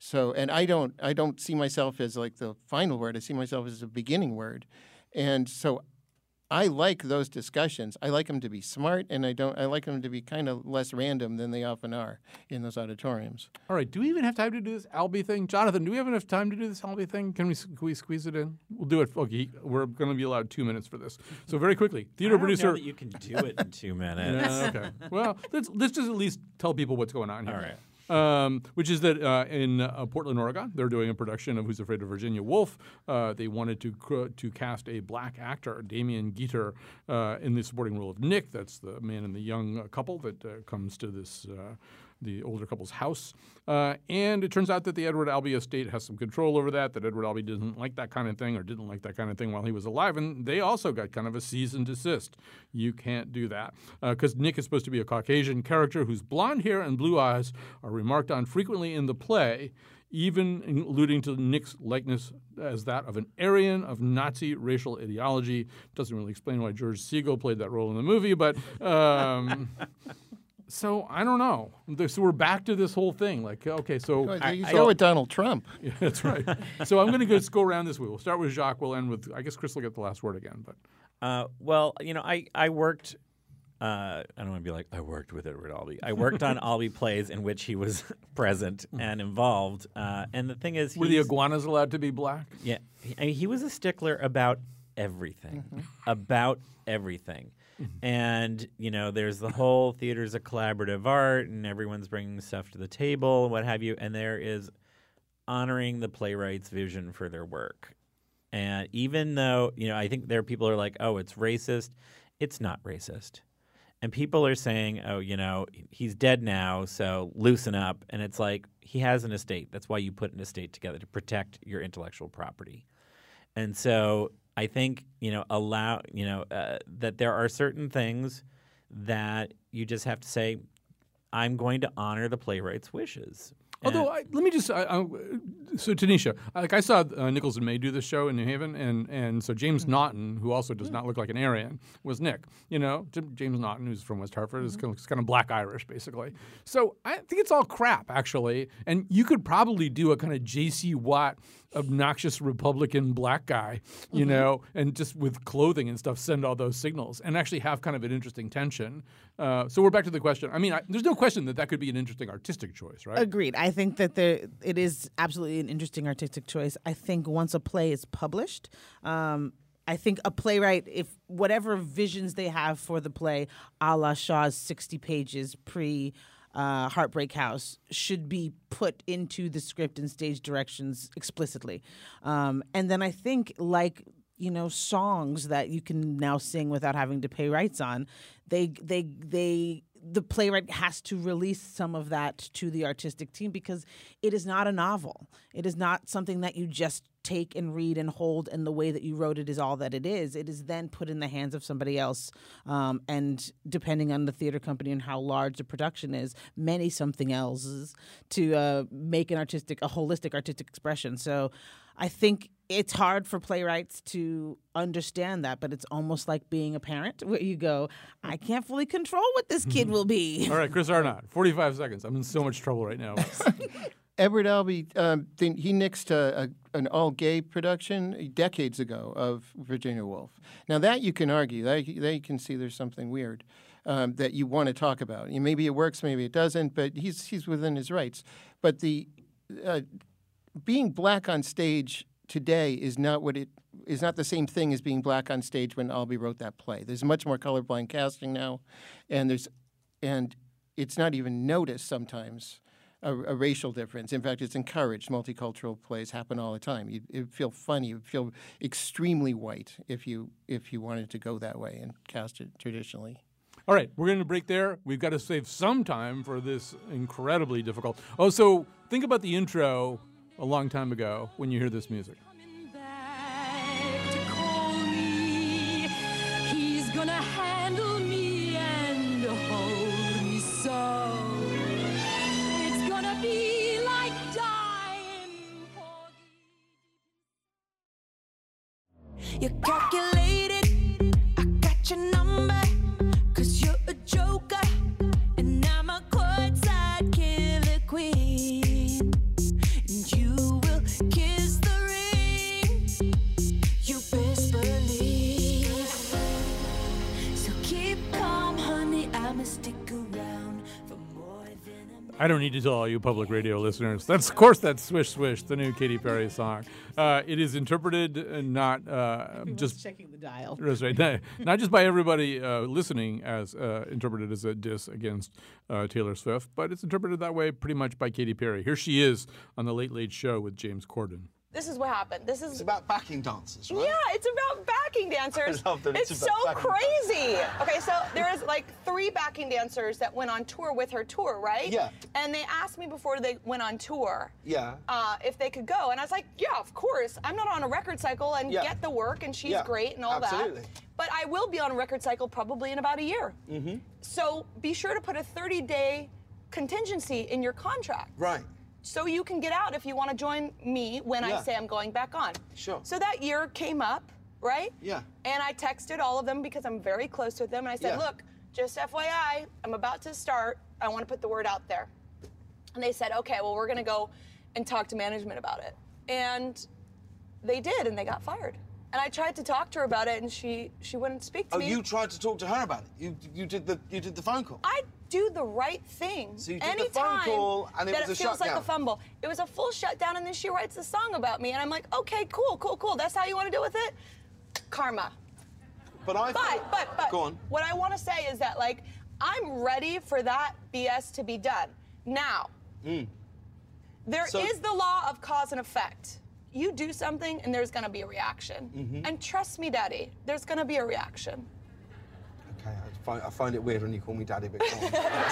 So, and I don't, I don't see myself as like the final word. I see myself as a beginning word, and so I like those discussions. I like them to be smart, and I don't. I like them to be kind of less random than they often are in those auditoriums. All right. Do we even have time to do this Albee thing, Jonathan? Do we have enough time to do this Albee thing? Can we, can we squeeze it in? We'll do it. Okay, we're going to be allowed two minutes for this. So very quickly, theater I don't producer. know that you can do it in two minutes. Yeah, okay. Well, let's let's just at least tell people what's going on here. All right. Um, which is that uh, in uh, Portland, Oregon, they're doing a production of Who's Afraid of Virginia Woolf. Uh, they wanted to cr- to cast a black actor, Damian Geeter, uh, in the supporting role of Nick. That's the man and the young uh, couple that uh, comes to this uh, the older couple's house. Uh, and it turns out that the Edward Albee estate has some control over that, that Edward Albee doesn't like that kind of thing or didn't like that kind of thing while he was alive. And they also got kind of a cease and desist. You can't do that. Because uh, Nick is supposed to be a Caucasian character whose blonde hair and blue eyes are remarked on frequently in the play, even alluding to Nick's likeness as that of an Aryan of Nazi racial ideology. Doesn't really explain why George Segal played that role in the movie, but... Um, So I don't know. So we're back to this whole thing. Like, okay, so I, I, you I, go with Donald Trump. yeah, that's right. So I'm going to just go around this way. We'll start with Jacques. We'll end with. I guess Chris will get the last word again. But Uh, well, you know, I I worked. Uh, I don't want to be like I worked with Edward Albee. I worked on Albee plays in which he was present and involved. Uh, and the thing is, were the he's- iguanas allowed to be black? Yeah, he, I mean, he was a stickler about everything, about everything. And, you know, there's the whole theater's a collaborative art and everyone's bringing stuff to the table and what have you. And there is honoring the playwright's vision for their work. And even though, you know, I think there are people who are like, oh, it's racist. It's not racist. And people are saying, oh, you know, he's dead now, so loosen up. And it's like, he has an estate. That's why you put an estate together, to protect your intellectual property. And so I think, you know, allow, you know, uh, that there are certain things that you just have to say, I'm going to honor the playwright's wishes. Although, I, let me just, I, I, so Tanisha, like I saw uh, Nichols and May do this show in New Haven, and, and so James Naughton, who also does not look like an Aryan, was Nick. You know, J- James Naughton, who's from West Hartford, is kind of, kind of black Irish, basically. So I think it's all crap, actually. And you could probably do a kind of J C Watt, obnoxious Republican black guy, you mm-hmm. know, and just with clothing and stuff, send all those signals and actually have kind of an interesting tension. Uh, so we're back to the question. I mean, I, there's no question that that could be an interesting artistic choice, right? Agreed. I think that there it is absolutely an interesting artistic choice. I think once a play is published, um, I think a playwright, if whatever visions they have for the play, a la Shaw's sixty pages pre uh, Heartbreak House, should be put into the script and stage directions explicitly. Um, and then I think, like, you know, songs that you can now sing without having to pay rights on, they they they the playwright has to release some of that to the artistic team, because it is not a novel. It is not something that you just take and read and hold, and the way that you wrote it is all that it is. It is then put in the hands of somebody else, um, and depending on the theater company and how large the production is, many something else's, to uh, make an artistic, a holistic artistic expression. So I think it's hard for playwrights to understand that, but it's almost like being a parent, where you go, I can't fully control what this kid will be. All right, Chris Arnott, forty-five seconds. I'm in so much trouble right now. Edward Albee, um, th- he nixed a, a, an all-gay production decades ago of Virginia Woolf. Now that you can argue, that, that you can see there's something weird um, that you want to talk about. Maybe it works, maybe it doesn't, but he's he's within his rights. But the uh, being black on stage today is not what it is not the same thing as being black on stage when Albee wrote that play. There's much more colorblind casting now, and there's and it's not even noticed sometimes. A, a racial difference. In fact, it's encouraged. Multicultural plays happen all the time. You it feel funny. You feel extremely white if you if you wanted to go that way and cast it traditionally. All right, we're going to break there. We've got to save some time for this incredibly difficult. Oh, so think about the intro a long time ago when you hear this music. Coming back to call me. He's gonna handle me and hold me so. Be like dying. You calculated, I got your number, cause you're a joker, and I'm a courtside killer queen. And I don't need to tell all you public radio listeners. That's, of course, that's Swish Swish, the new Katy Perry song. Uh, it is interpreted uh, not uh, just checking the dial. That's right. Not, not just by everybody uh, listening as uh, interpreted as a diss against uh, Taylor Swift, but it's interpreted that way pretty much by Katy Perry. Here she is on The Late Late Show with James Corden. This is what happened. This is It's about backing dancers, right? Yeah, it's about backing dancers. I love that it's it's so about backing crazy. Okay, so there is like three backing dancers that went on tour with her tour, right? Yeah. And they asked me before they went on tour. Yeah. Uh, if they could go, and I was like, yeah, of course. I'm not on a record cycle and Yeah. get the work, and she's Yeah, great and all absolutely. that. But I will be on a record cycle probably in about a year. Mm-hmm. So be sure to put a thirty-day contingency in your contract. Right. So you can get out if you want to join me when I Yeah. say I'm going back on. Sure. So that year came up, right? Yeah. And I texted all of them because I'm very close with them, and I said, Yeah. look, just F Y I, I'm about to start. I want to put the word out there. And they said, okay, well, we're going to go and talk to management about it. And they did, and they got fired. And I tried to talk to her about it, and she she wouldn't speak to Oh, me. you tried to talk to her about it. You you did the you did the phone call. I do the right thing. So you did the anytime phone call, and it that was it a feels like a shutdown. fumble. It was a full shutdown, and then she writes a song about me, and I'm like, okay, cool, cool, cool. That's how you want to deal with it? Karma. But I. But, thought- but, but, Go on. what I want to say is that, like, I'm ready for that B S to be done. Now, there is So- the law of cause and effect. You do something, and there's going to be a reaction. Mm-hmm. And trust me, Daddy, there's going to be a reaction. Okay, I find, I find it weird when you call me daddy, but go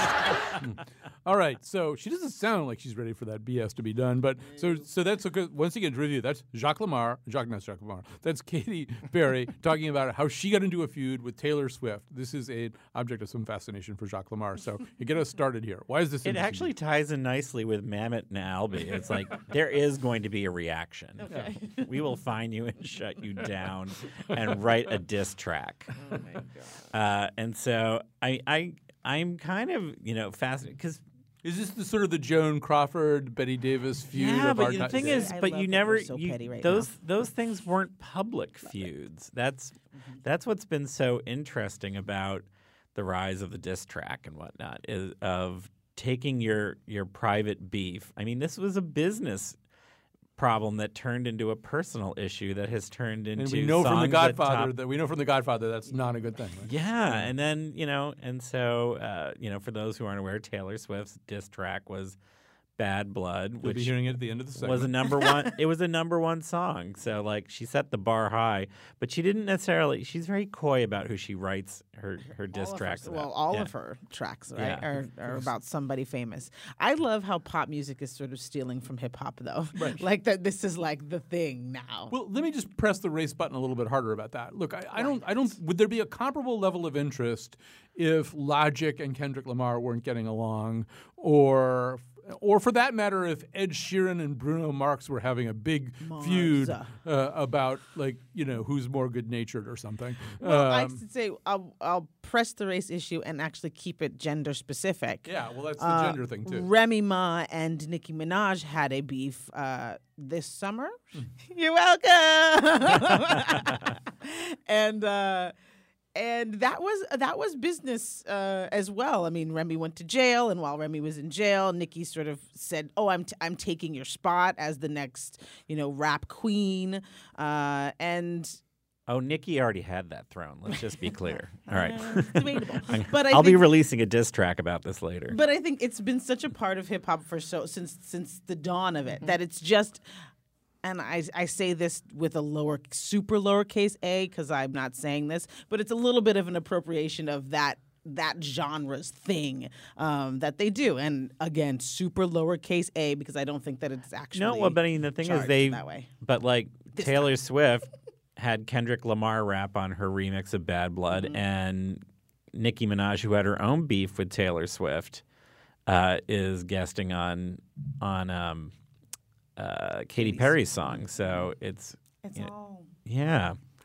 on. All right, so she doesn't sound like she's ready for that B S to be done, but so so that's okay. Once again to review, that's Jacques Lamar, Jacques not Jacques Lamar. That's Katy Perry talking about how she got into a feud with Taylor Swift. This is an object of some fascination for Jacques Lamar. So you get us started here. Why is this? It interesting? actually ties in nicely with Mamet and Albie. It's like there is going to be a reaction. Okay. We will find you and shut you down and write a diss track. Oh my God. Uh, and so I, I, I'm kind of you know fascinated because. Is this the sort of the Joan Crawford, Betty Davis feud? Yeah, of but our the ti- thing Yeah. is, I but love you that never we're so you- petty right those now. those things weren't public feuds. That's that's what's been so interesting about the rise of the diss track and whatnot is of taking your your private beef. I mean, this was a business problem that turned into a personal issue that has turned into and we know from the songs that Godfather top- that we know from the Godfather that's not a good thing. Right? yeah, and then you know, and so uh, you know, for those who aren't aware, Taylor Swift's diss track was "Bad Blood," We'll which be hearing it at the end of the segment. was a number one. It was a number one song. So like she set the bar high, but she didn't necessarily. She's very coy about who she writes her her diss All of tracks her, about. well, all Yeah. of her tracks, right, Yeah. are, are about somebody famous. I love how pop music is sort of stealing from hip hop, though. Right. Like that, this is like the thing now. Well, let me just press the race button a little bit harder about that. Look, I, I don't, I don't. Would there be a comparable level of interest if Logic and Kendrick Lamar weren't getting along, or, or for that matter, if Ed Sheeran and Bruno Mars were having a big feud Marza. uh, about, like, you know, who's more good-natured or something? Well, I Um, should say I'll, I'll press the race issue and actually keep it gender specific. yeah, well, that's the Uh, gender thing too. Remy Ma and Nicki Minaj had a beef uh, this summer. Hmm. You're welcome. and uh, and that was that was business uh, as well. I mean, Remy went to jail, and while Remy was in jail, Nicki sort of said, "Oh, I'm t- I'm taking your spot as the next, you know, rap queen." Uh, and Oh, Nikki already had that throne. Let's just be clear. All right. uh, it's debatable. But I I'll be think- releasing a diss track about this later. But I think it's been such a part of hip hop for so since since the dawn of it that it's just, and I I say this with a lower super lowercase a because I'm not saying this, but it's a little bit of an appropriation of that that genre's thing um, that they do, and again super lowercase a because I don't think that it's actually no, well, but I mean, the thing is, charged they. that way. But like This Taylor Swift had Kendrick Lamar rap on her remix of Bad Blood, Mm-hmm. and Nicki Minaj, who had her own beef with Taylor Swift, uh, is guesting on on um, uh, Katy Perry's song. So it's It's you know, all yeah.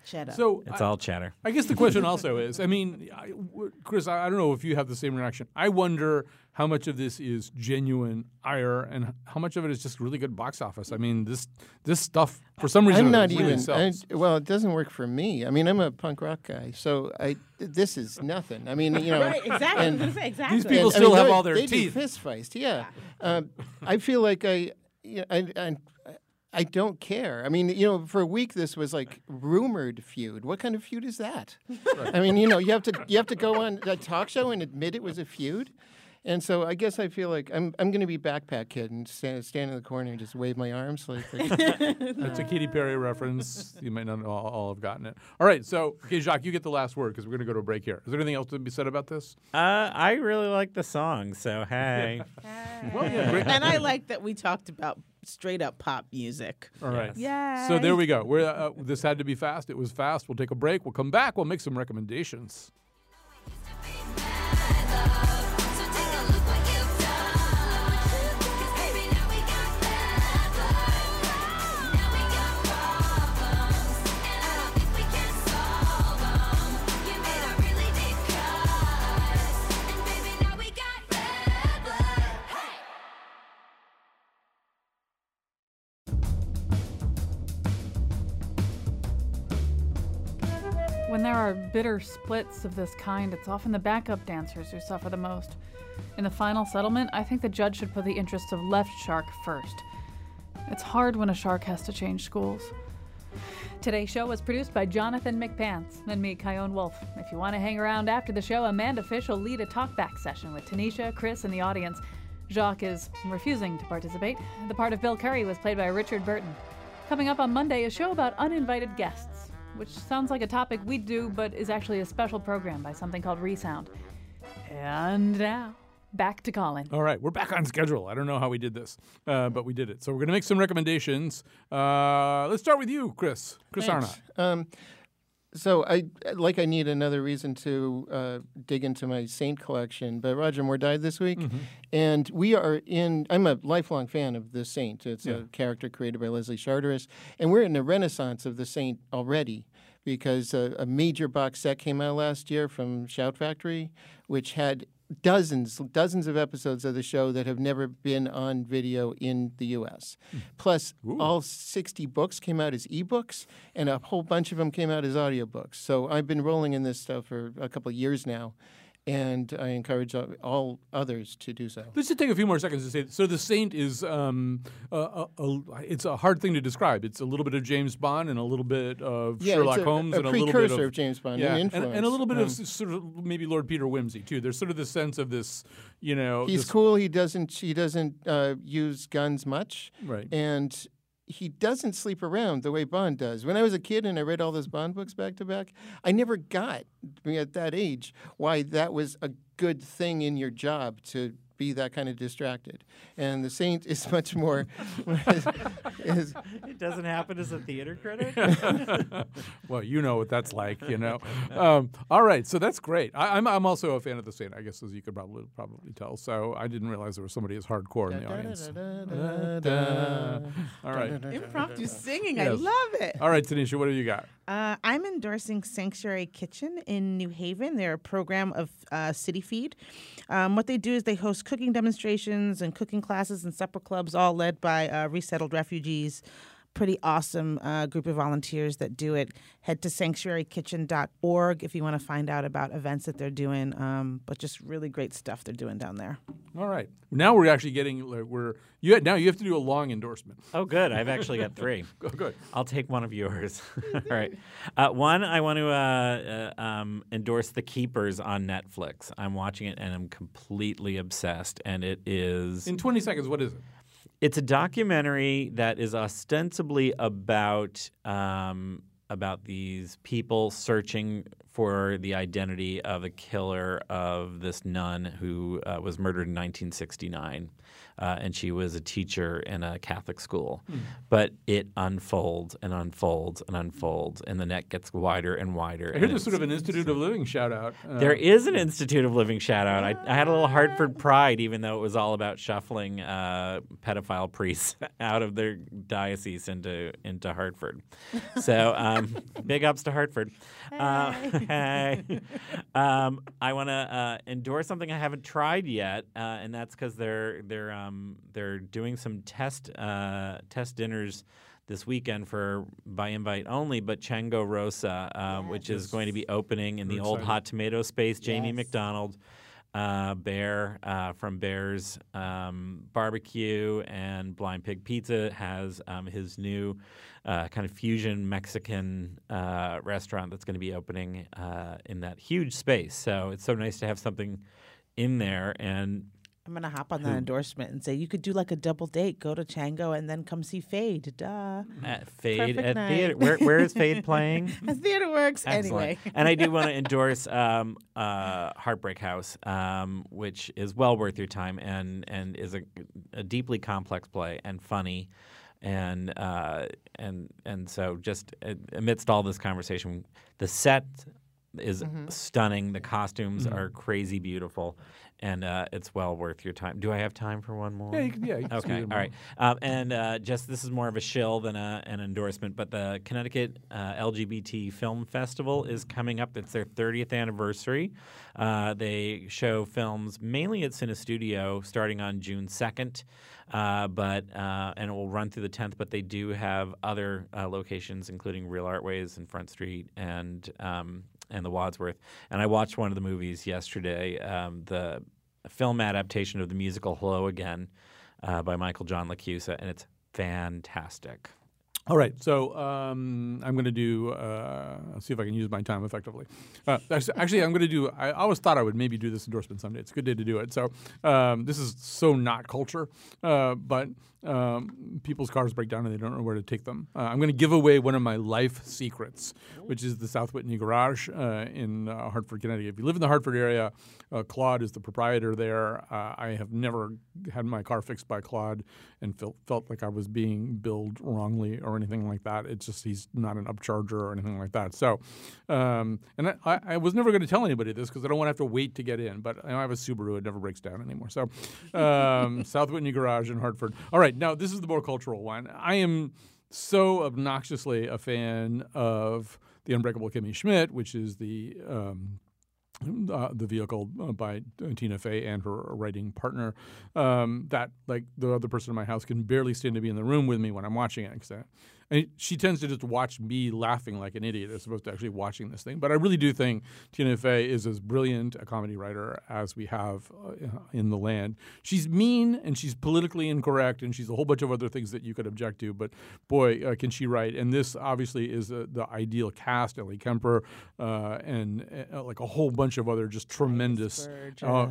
Shut up. So It's I, all chatter. I guess the question also is, I mean, I, w- Chris, I, I don't know if you have the same reaction. I wonder how much of this is genuine ire and how much of it is just really good box office. I mean, this this stuff for some reason I'm not really even. I, sells. well, it doesn't work for me. I mean, I'm a punk rock guy, so I this is nothing. I mean, you know, Right, exactly. I was gonna say, exactly. These people and, I still mean, have they- all their they teeth. do fist fights, yeah. Um, I feel like I, you know, I, I, I don't care. I mean, you know, for a week this was like rumored feud. What kind of feud is that? I mean, you know, you have to you have to go on a talk show and admit it was a feud. And so I guess I feel like I'm I'm going to be Backpack Kid and stand, stand in the corner and just wave my arms like. That's a Katy Perry reference. You might not all, all have gotten it. All right, so okay, Jacques, you get the last word because we're going to go to a break here. Is there anything else to be said about this? Uh, I really like the song, so hey. Well, yeah, great. And I like that we talked about straight up pop music. All right. Yeah. So there we go. We're, uh, this had to be fast. It was fast. We'll take a break. We'll come back. We'll make some recommendations. When there are bitter splits of this kind, it's often the backup dancers who suffer the most. In the final settlement, I think the judge should put the interests of left shark first. It's hard when a shark has to change schools. Today's show was produced by Jonathan McPants and me, Kyone Wolf. If you want to hang around after the show, Amanda Fish will lead a talkback session with Tanisha, Chris, and the audience. Jacques is refusing to participate. The part of Bill Curry was played by Richard Burton. Coming up on Monday, a show about uninvited guests, which sounds like a topic we'd do, but is actually a special program by something called Resound. And now, back to Colin. All right, we're back on schedule. I don't know how we did this, uh, but we did it. So we're going to make some recommendations. Uh, let's start with you, Chris. Chris Thanks. Arnott. Um, so I like I need another reason to uh, dig into my Saint collection. But Roger Moore died this week, Mm-hmm. and we are in. I'm a lifelong fan of the Saint. It's Yeah. a character created by Leslie Charteris, and we're in the renaissance of the Saint already. Because a, a major box set came out last year from Shout Factory, which had dozens, dozens of episodes of the show that have never been on video in the U S. Plus, all sixty books came out as ebooks, and a whole bunch of them came out as audiobooks. So I've been rolling in this stuff for a couple of years now, and I encourage all- all others to do so. Let's just take a few more seconds to say. So, The Saint is um, a, a, a, it's a hard thing to describe. It's a little bit of James Bond and a little bit of Yeah, Sherlock it's a, Holmes a and a little bit precursor of, of James Bond, yeah, an and, influence. and a little bit of Um, s- sort of maybe Lord Peter whimsy too. There's sort of this sense of this, you know, He's this- cool. He doesn't. He doesn't uh, use guns much. Right. And he doesn't sleep around the way Bond does. When I was a kid and I read all those Bond books back to back, I never got at that age why that was a good thing in your job to be that kind of distracted. And the Saint is much more. is, It doesn't happen as a theater critic. Well, you know what that's like, you know. Um, all right, so that's great. I, I'm I'm also a fan of The Saint, I guess, as you could probably probably tell. So I didn't realize there was somebody as hardcore in the audience. All right, Impromptu singing. I Yes. love it. all right, Tanisha, what do you got? Uh, I'm endorsing Sanctuary Kitchen in New Haven. They're a program of uh, City Feed. Um, what they do is they host cooking demonstrations and cooking classes and supper clubs, all led by uh, resettled refugees. Pretty awesome uh, group of volunteers that do it. Head to sanctuary kitchen dot org if you want to find out about events that they're doing. Um, but just really great stuff they're doing down there. All right, now we're actually getting like, we're you now you have to do a long endorsement. Oh, good. I've actually got three. Go good. I'll take one of yours. All right. Uh, one, I want to uh, uh, um, endorse The Keepers on Netflix. I'm watching it and I'm completely obsessed. And it is. In twenty seconds, what is it? It's a documentary that is ostensibly about um, about these people searching for the identity of a killer of this nun who uh, was murdered in nineteen sixty-nine. uh, and she was a teacher in a Catholic school. Mm. But it unfolds and unfolds and unfolds, and the net gets wider and wider. I hear there's sort of an Institute of Living shout out. Uh, there is an Institute of Living shout out. I, I had a little Hartford pride, even though it was all about shuffling uh, pedophile priests out of their diocese into into Hartford. So um, big ups to Hartford. Uh, hey. um, I want to uh, endorse something I haven't tried yet, uh, and that's because they're they're um, they're doing some test uh, test dinners this weekend for by invite only, but Chango Rosa, uh, yes. which is going to be opening in We're the excited. old Hot Tomato space. Jamie yes. McDonald, uh, Bear uh, from Bear's um, Barbecue and Blind Pig Pizza has um, his new uh, kind of fusion Mexican uh, restaurant that's going to be opening uh, in that huge space. So it's so nice to have something in there. And I'm going to hop on that endorsement and say you could do like a double date. Go to Chango and then come see Fade. Duh. At Fade Perfect at night. theater. Where, where is Fade playing? At Theater Works. Excellent. Anyway. And I do want to endorse um, uh, Heartbreak House, um, which is well worth your time and, and is a, a deeply complex play and funny. And uh, and and so just amidst all this conversation, the set is mm-hmm. stunning. The costumes mm-hmm. are crazy beautiful, and uh, it's well worth your time. Do I have time for one more? Yeah, you can, yeah. You can okay, all right. Um, and uh, just this is more of a shill than a, an endorsement, but the Connecticut uh, L G B T Film Festival is coming up. It's their thirtieth anniversary. Uh, they show films mainly at Cinestudio starting on June second. Uh, but uh, and it will run through the tenth. But they do have other uh, locations, including Real Artways and Front Street and um, and the Wadsworth. And I watched one of the movies yesterday, um, the film adaptation of the musical Hello Again uh, by Michael John LaChiusa, and it's fantastic. All right, so um, I'm going to do. Uh, I'll see if I can use my time effectively. Uh, actually, I'm going to do. I always thought I would maybe do this endorsement someday. It's a good day to do it. So um, this is so not culture, uh, but um, people's cars break down and they don't know where to take them. Uh, I'm going to give away one of my life secrets, which is the South Whitney Garage uh, in uh, Hartford, Connecticut. If you live in the Hartford area, uh, Claude is the proprietor there. Uh, I have never had my car fixed by Claude and felt felt like I was being billed wrongly or anything like that. It's just he's not an upcharger or anything like that. So, um, and I, I was never going to tell anybody this because I don't want to have to wait to get in. But you know, I have a Subaru; it never breaks down anymore. So, um, South Whitney Garage in Hartford. All right, now this is the more cultural one. I am so obnoxiously a fan of The Unbreakable Kimmy Schmidt, which is the um, Uh, the vehicle uh, by uh, Tina Fey and her writing partner, um, that like the other person in my house can barely stand to be in the room with me when I'm watching it. Cause I, and she tends to just watch me laughing like an idiot as opposed to actually watching this thing. But I really do think Tina Fey is as brilliant a comedy writer as we have uh, in the land. She's mean and she's politically incorrect and she's a whole bunch of other things that you could object to. But boy, uh, can she write. And this obviously is uh, the ideal cast, Ellie Kemper uh, and uh, like a whole bunch of other just tremendous. Uh,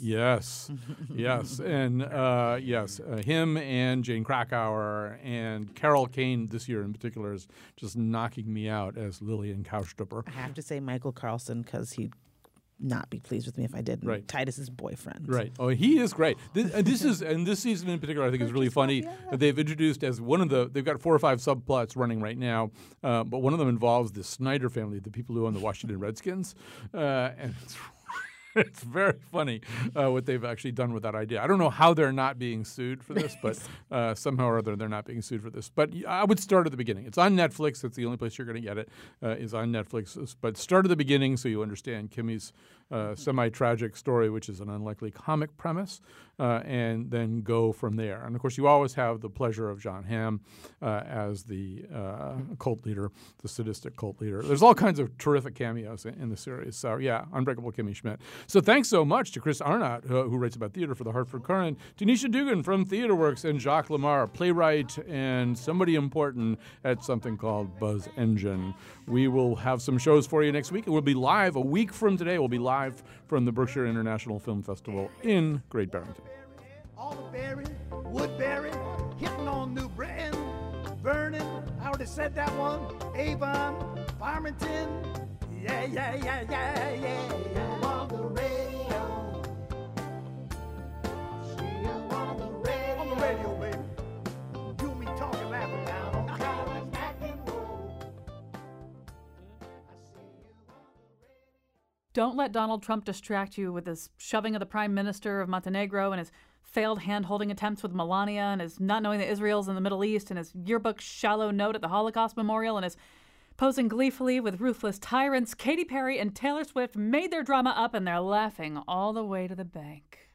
yes, yes. And uh, yes, uh, him and Jane Krakauer and Carol Kane this year in particular is just knocking me out as Lillian Kaustupper. I have to say Michael Carlson because he'd not be pleased with me if I didn't. Right. Titus's boyfriend. Right. Oh, he is great. This, and this is and this season in particular, I think is really funny that they've introduced as one of the. They've got four or five subplots running right now, uh, but one of them involves the Snyder family, the people who own the Washington Redskins, uh, and it's. It's very funny uh, what they've actually done with that idea. I don't know how they're not being sued for this, but uh, somehow or other they're not being sued for this. But I would start at the beginning. It's on Netflix. That's the only place you're going to get it. Uh, is on Netflix. But start at the beginning so you understand Kimmy's uh, semi-tragic story, which is an unlikely comic premise, uh, and then go from there. And of course, you always have the pleasure of John Hamm uh, as the uh, cult leader, the sadistic cult leader. There's all kinds of terrific cameos in, in the series. So yeah, Unbreakable Kimmy Schmidt. So thanks so much to Chris Arnott, uh, who writes about theater for the Hartford Courant, Tanisha Dugan from TheaterWorks, and Jacques Lamar, playwright and somebody important at something called Buzz Engine. We will have some shows for you next week. It will be live a week from today. We'll be live from the Berkshire International Film Festival in Great Barrington. Alderberry, Woodbury, hitting on New Britain, Vernon, I already said that one, Avon, Farmington, yeah, yeah, yeah, yeah, yeah, yeah. On the radio, see you on the radio. Don't let Donald Trump distract you with his shoving of the Prime Minister of Montenegro and his failed hand-holding attempts with Melania and his not knowing that Israel's in the Middle East and his yearbook shallow note at the Holocaust Memorial and his posing gleefully with ruthless tyrants. Katy Perry and Taylor Swift made their drama up and they're laughing all the way to the bank.